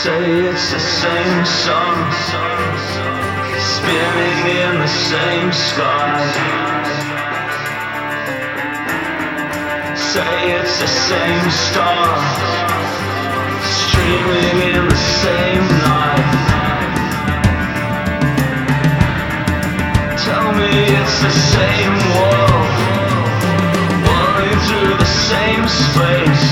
Say it's the same song, spinning in the same sky. Say it's the same star, streaming in the same night. Tell me it's the same world, whirling through the same space.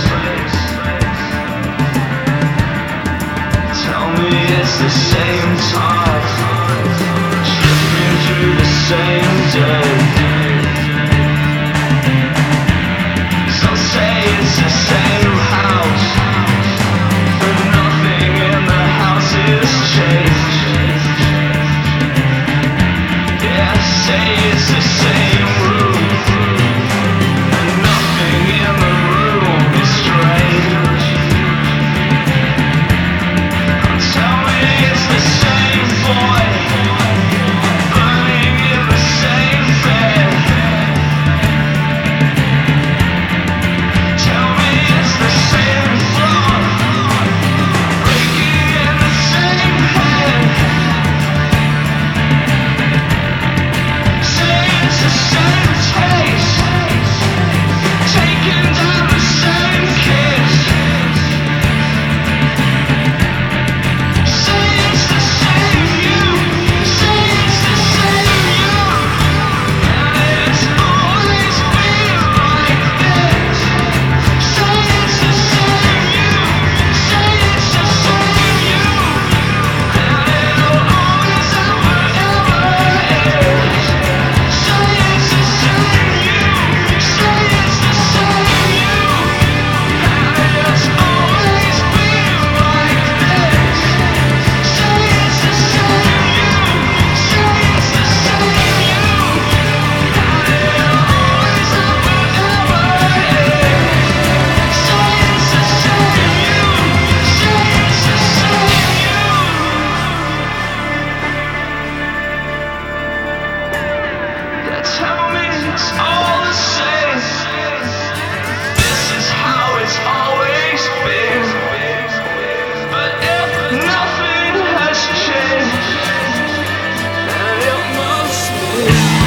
Tell me it's the same tide, drifting through the same day. Some say it's the same house, but nothing in the house is changed. Yeah, say it's the same room, and nothing in the room is strange. Tell me it's the same boy, burning in the same bed. Tell me it's the same floor, breaking in the same head. Say it's the same taste, taking down the same kiss. Say it's the same you, say it's the same you, and it's always been like this. Say it's the same you, say it's the same you, and it'll always and forever is. Say it's the same you, say it's the same you, and it's always been like this. Say it's the same you, say it's the same you, and it'll always and forever is. Say it's the same you, say it's the same you. Yeah, tell me it's all the same. This is how it's always been. But if nothing has changed, then it must be.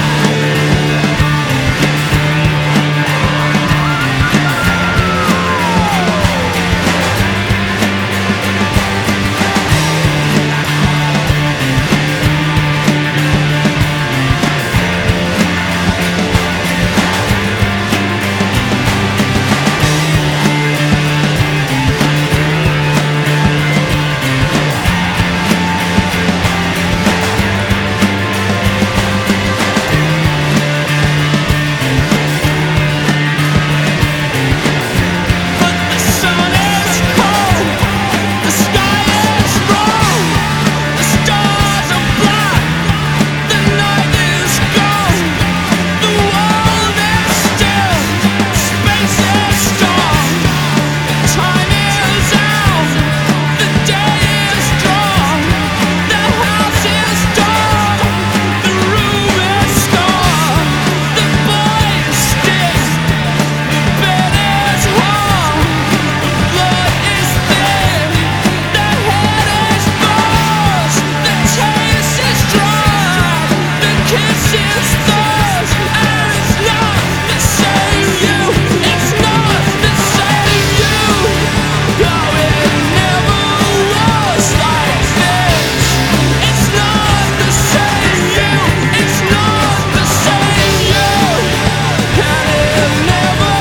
But the sun is cold, the sky is wrong, the stars are black, the night is gone, the world is still, space is strong, time is out, the day is strong, the house is dark, the room is scarred, the boy is stiff, the bed is warm, the blood is thin, the head is buzzed, the taste is dry, the kiss is thirst, and it's not the same you, it's not the same you. No, it never was like this. It's not the same you, it's not the same you, and it never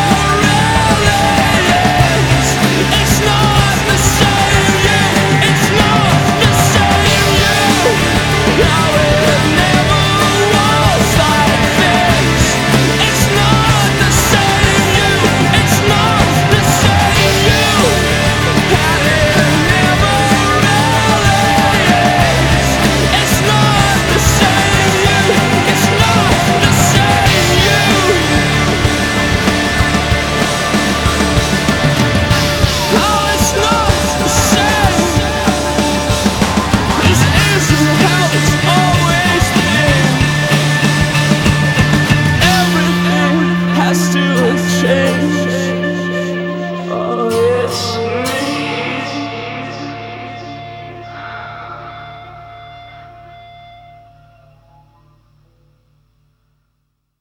really is. It's not the same you, it's not the same you. No, it never was like this. It's not the same you, it's not the same you, and it never really is. It's not the same you, it's not the same you. Oh, it's not the same. This isn't how it's always been. Everything has to change.